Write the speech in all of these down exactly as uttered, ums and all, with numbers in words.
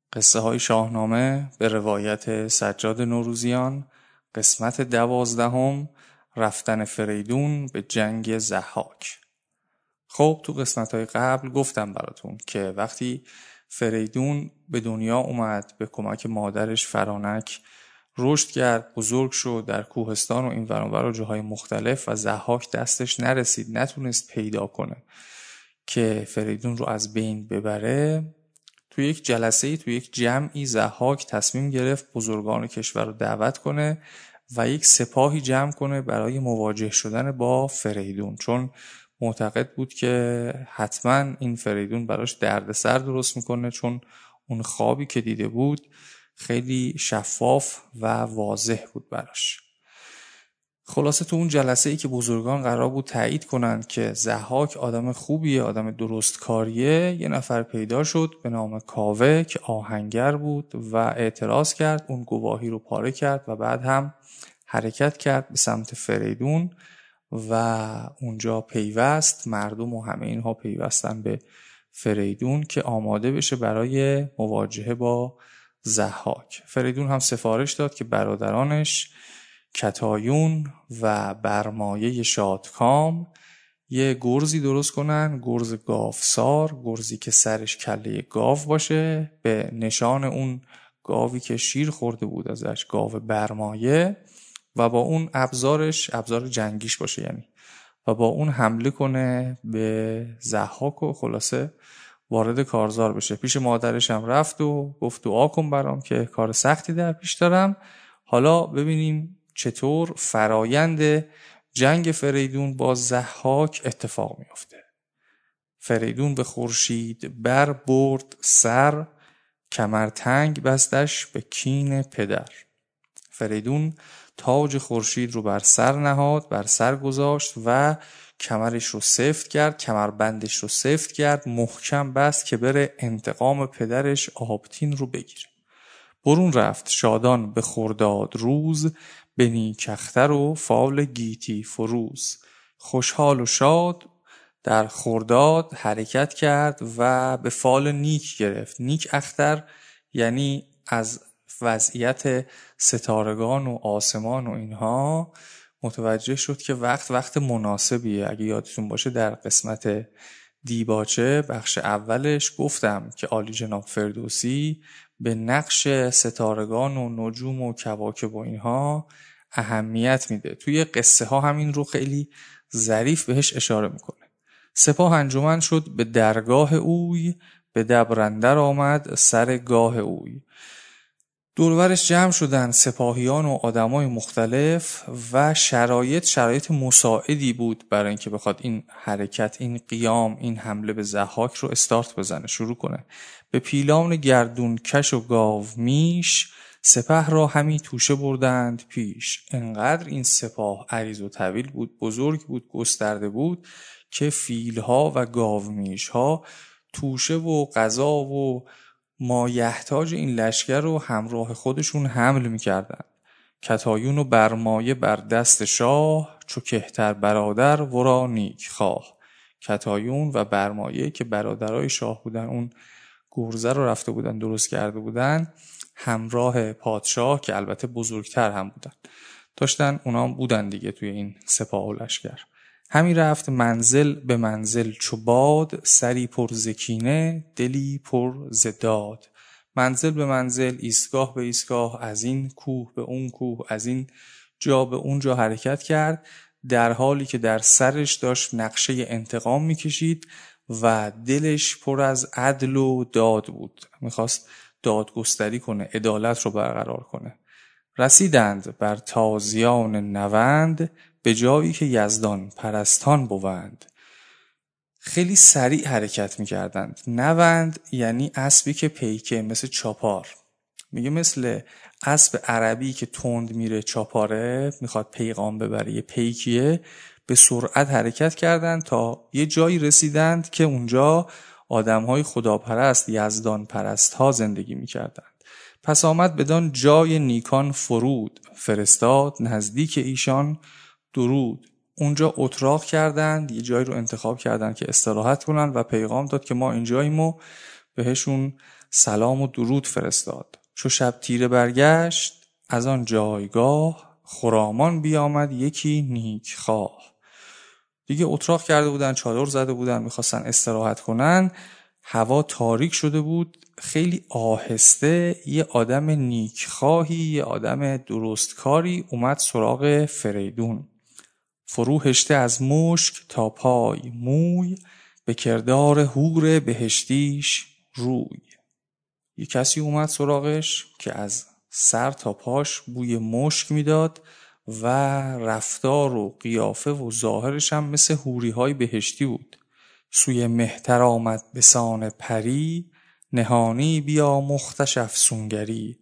قصه های شاهنامه به روایت سجاد نوروزیان، قسمت دوازدهم، رفتن فریدون به جنگ ضحاک. خب تو قسمت های قبل گفتم براتون که وقتی فریدون به دنیا اومد به کمک مادرش فرانک رشد کرد، بزرگ شد در کوهستان و این ور اون ور و جاهای مختلف و ضحاک دستش نرسید، نتونست پیدا کنه که فریدون رو از بین ببره. توی یک جلسه‌ای توی یک جمعی ضحاک تصمیم گرفت بزرگان کشور رو دعوت کنه و یک سپاهی جمع کنه برای مواجه شدن با فریدون، چون معتقد بود که حتما این فریدون براش دردسر درست میکنه، چون اون خوابی که دیده بود خیلی شفاف و واضح بود براش. خلاصه تو اون جلسه ای که بزرگان قرار بود تایید کنند که ضحاک آدم خوبیه، آدم درست کاریه، یه نفر پیدا شد به نام کاوه که آهنگر بود و اعتراض کرد، اون گواهی رو پاره کرد و بعد هم حرکت کرد به سمت فریدون و اونجا پیوست. مردم و همه اینها پیوستن به فریدون که آماده بشه برای مواجهه با ضحاک. فریدون هم سفارش داد که برادرانش کتایون و برمایه شادکام یه گرزی درست کنن، گرز گاوسار، گرزی که سرش کله گاو باشه، به نشان اون گاوی که شیر خورده بود ازش، گاو برمایه، و با اون ابزارش، ابزار جنگیش باشه یعنی، و با اون حمله کنه به ضحاک و خلاصه وارد کارزار بشه. پیش مادرش هم رفت و گفت دعا کن برام که کار سختی در پیش دارم. حالا ببینیم چطور فرایند جنگ فریدون با ضحاک اتفاق میفته. فریدون به خورشید بر برد سر، کمر تنگ بستش به کین پدر. فریدون تاج خورشید رو بر سر نهاد، بر سر گذاشت و کمرش رو سفت کرد، کمربندش رو سفت کرد، محکم بست که بره انتقام پدرش آبتین رو بگیره. برون رفت شادان به خرداد روز، به نیک اختر و فال گیتی فروز. خوشحال و شاد در خرداد حرکت کرد و به فال نیک گرفت. نیک اختر یعنی از وضعیت ستارگان و آسمان و اینها متوجه شد که وقت وقت مناسبیه. اگه یادتون باشه در قسمت دیباچه بخش اولش گفتم که عالی جناب فردوسی به نقش ستارگان و نجوم و کواکب و اینها اهمیت میده. توی قصه ها همین رو خیلی ظریف بهش اشاره میکنه. سپاه انجمن شد به درگاه اوی، به دبرندر آمد سر گاه اوی. دورورش جمع شدن سپاهیان و آدمای مختلف و شرایط شرایط مساعدی بود برای اینکه بخواد این حرکت، این قیام، این حمله به ضحاک رو استارت بزنه، شروع کنه. به پیلان گردون کش و گاو میش، سپه را همی توشه بردند پیش. انقدر این سپاه عریض و طویل بود، بزرگ بود، گسترده بود که فیلها و گاو میشها توشه و غذا و مایحتاج این لشکر رو همراه خودشون حمل می‌کردند. کتایون و برمایه بر دست شاه، چو کهتر برادر ورا نیک خواه. کتایون و برمایه که برادرای شاه بودن، اون گرزه رو رفته بودن درست کرده بودن، همراه پادشاه که البته بزرگتر هم بودن داشتن، اونا هم بودن دیگه توی این سپاه و لشکر. همی رفت منزل به منزل چو باد، سری پر ز کینه دلی پر ز داد. منزل به منزل، ایستگاه به ایستگاه، از این کوه به اون کوه، از این جا به اون جا حرکت کرد، در حالی که در سرش داشت نقشه انتقام میکشید و دلش پر از عدل و داد بود. میخواست دادگستری کنه، عدالت رو برقرار کنه. رسیدند بر تازیان نوند، به جایی که یزدان پرستان بوند. خیلی سریع حرکت میکردند. نوند یعنی اسبی که پیکه، مثل چاپار. میگه مثل اسب عربی که تند میره چاپاره، میخواد پیغام ببره، یه پیکیه، به سرعت حرکت کردند تا یه جایی رسیدند که اونجا آدمهای خداپرست، یزدان پرست ها زندگی میکردند. پس آمد بدان جای نیکان فرود، فرستاد نزدیک ایشان درود. اونجا اتراق کردند، یه جایی رو انتخاب کردند که استراحت کنن و پیغام داد که ما اینجاییم و بهشون سلام و درود فرستاد. چو شب تیره برگشت از آن جایگاه، خرامان بیامد یکی نیک خواه. دیگه اتراق کرده بودن، چادر زده بودن، میخواستن استراحت کنن. هوا تاریک شده بود. خیلی آهسته یه آدم نیکخواهی، یه آدم درستکاری اومد سراغ فریدون. فرو هشته از مشک تا پای موی، به کردار حور بهشتیش روی. یه کسی اومد سراغش که از سر تا پاش بوی مشک میداد و رفتار و قیافه و ظاهرش هم مثل حوری‌های بهشتی بود. سوی مهتر آمد به سان پری، نهانی بیا مختش افسونگری.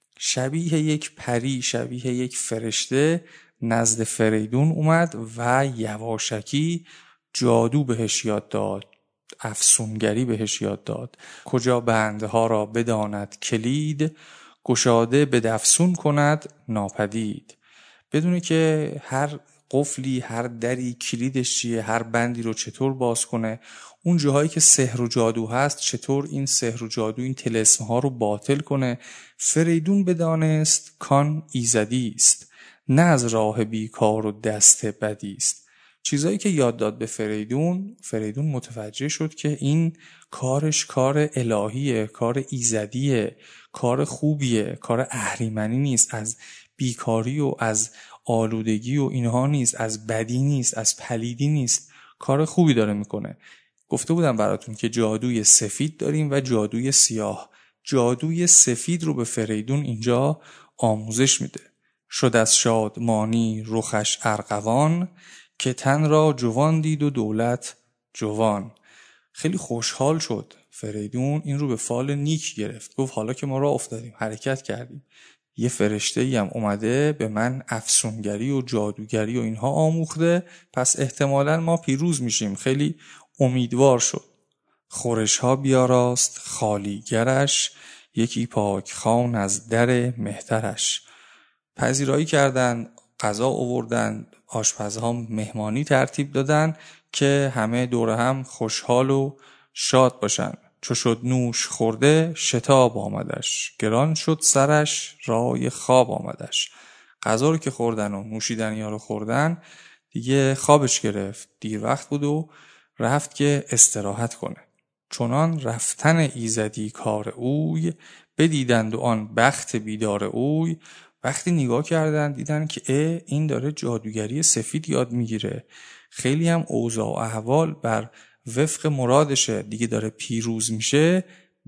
شبیه یک پری، شبیه یک فرشته نزد فریدون اومد و یواشکی جادو بهش یاد داد، افسونگری بهش یاد داد. کجا بندها را بداند کلید، گشاده به افسون کند ناپدید. بدونه که هر قفلی، هر دری کلیدش چیه، هر بندی رو چطور باز کنه، اون جاهایی که سحر و جادو هست چطور این سحر و جادو، این طلسم ها رو باطل کنه. فریدون بدانست کان ایزدی است، نه از راه بیکار و دست بدی است. چیزایی که یاد داد به فریدون، فریدون متوجه شد که این کارش کار الهیه، کار ایزدیه، کار خوبیه، کار اهریمنی نیست، از بیکاری و از آلودگی و اینها نیست، از بدی نیست، از پلیدی نیست، کار خوبی داره میکنه. گفته بودم براتون که جادوی سفید داریم و جادوی سیاه. جادوی سفید رو به فریدون اینجا آموزش میده. شد از شادمانی رخش ارغوان، که تن را جوان دید و دولت جوان. خیلی خوشحال شد فریدون، این رو به فال نیک گرفت. گفت حالا که ما راه افتادیم، حرکت کردیم، یه فرشته‌ای هم اومده به من افسونگری و جادوگری و اینها آموخته، پس احتمالاً ما پیروز میشیم. خیلی امیدوار شد. خورش ها بیاراست خالیگرش، یکی پاک خوان از در مهترش. پذیرایی کردن، غذا آوردن، آشپزها مهمانی ترتیب دادن که همه دور هم خوشحال و شاد باشن. چو شد نوش خورده شتاب آمدش، گران شد سرش رای خواب آمدش. غذا رو که خوردن و نوشیدنی ها رو خوردن، دیگه خوابش گرفت، دیر وقت بود و رفت که استراحت کنه. چنان رفتن ایزدی کار اوی، بدیدند و آن بخت بیدار اوی. وقتی نگاه کردن دیدن که اه این داره جادوگری سفید یاد میگیره، خیلی هم اوضاع و احوال بر وفق مرادشه، دیگه داره پیروز میشه.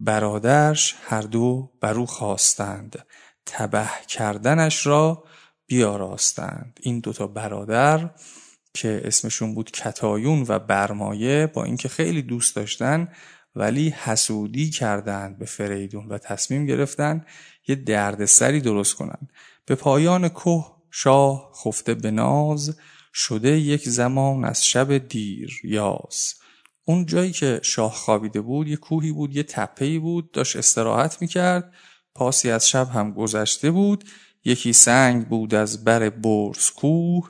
برادرش هر دو برو خواستند، تبه کردنش را بیاراستند. این دوتا برادر که اسمشون بود کتایون و برمایه، با اینکه خیلی دوست داشتن ولی حسودی کردند به فریدون و تصمیم گرفتن یه دردسری درست کنن. به پایان کوه شاه خفته به ناز، شده یک زمان از شب دیر یاز. اون جایی که شاه خوابیده بود یه کوهی بود، یه تپه‌ای بود، داشت استراحت میکرد. پاسی از شب هم گذشته بود. یکی سنگ بود از بر برز کوه،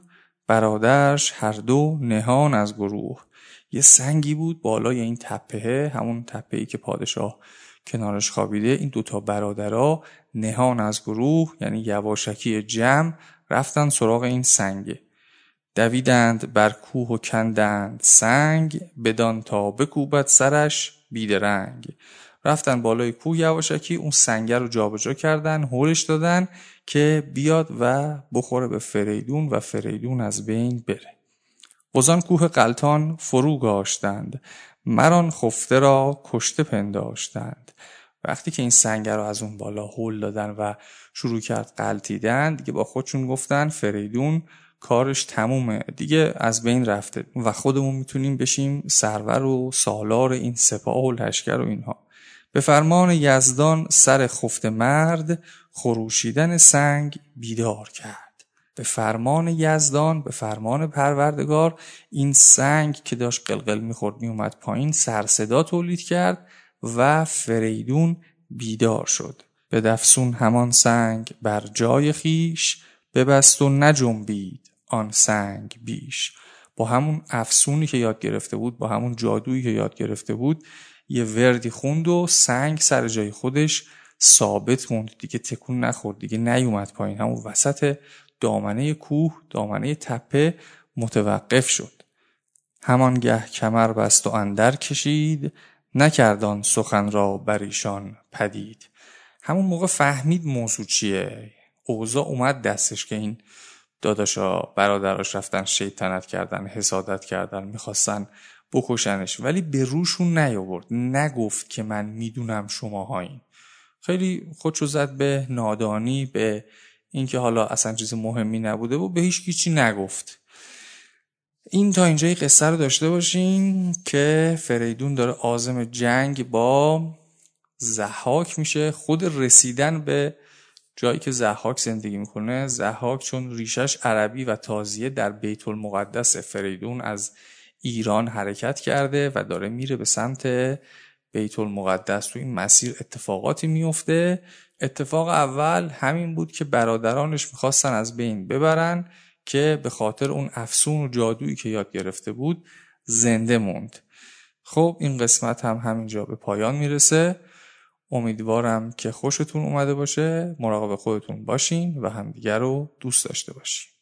برادرش هر دو نهان از گروه. یه سنگی بود بالای این تپه، همون تپه‌ای که پادشاه کنارش خوابیده. این دوتا برادرها نهان از گروه، یعنی یواشکی جمع، رفتن سراغ این سنگه. دویدند بر کوه و کندند سنگ، بدان تا بکوبد سرش بیدرنگ. رفتن بالای کوه یواشکی، اون سنگر رو جابجا کردن، هولش دادن که بیاد و بخوره به فریدون و فریدون از بین بره. وزان کوه غلطان فرو گاشتند، مران خفته را کشته پنداشتند. وقتی که این سنگر رو از اون بالا هول دادن و شروع کرد غلطیدن، دیگه با خودشون گفتن فریدون کارش تمومه، دیگه از بین رفته و خودمون میتونیم بشیم سرور و سالار این سپاه و لشکر و اینها. به فرمان یزدان سر خفته مرد، خروشیدن سنگ بیدار کرد. به فرمان یزدان، به فرمان پروردگار، این سنگ که داشت قلقل میخورد میومد پایین، سر صدا تولید کرد و فریدون بیدار شد. به دفسون همان سنگ بر جای خیش، ببست و نجنبید آن سنگ بیش. با همون افسونی که یاد گرفته بود، با همون جادویی که یاد گرفته بود، یه وردی خوند و سنگ سر جای خودش ثابت موند دیگه، تکون نخورد دیگه، نیومد پایین، همون وسط دامنه کوه، دامنه تپه متوقف شد. همانگه کمر بست و اندر کشید، نکردان سخن را بر ایشان پدید. همون موقع فهمید موضوع چیه، اوضاع اومد دستش که این داداشا برادراش رفتن شیطنت کردن، حسادت کردن، میخواستن بکشنش، ولی به روشون نیاورد، نگفت که من میدونم شماهایین. خیلی خودشو زد به نادانی، به اینکه حالا اصلا چیز مهمی نبوده و به هیچ کی چی نگفت. این تا اینجای قصه رو داشته باشین که فریدون داره عازم جنگ با ضحاک میشه. خود رسیدن به جایی که ضحاک زندگی میکنه، ضحاک چون ریشش عربی و تازیه در بیت المقدس، فریدون از ایران حرکت کرده و داره میره به سمت بیت المقدس. تو این مسیر اتفاقاتی میفته. اتفاق اول همین بود که برادرانش میخواستن از بین ببرن که به خاطر اون افسون و جادویی که یاد گرفته بود زنده موند. خب این قسمت هم همینجا به پایان میرسه. امیدوارم که خوشتون اومده باشه. مراقب خودتون باشین و همدیگر رو دوست داشته باشین.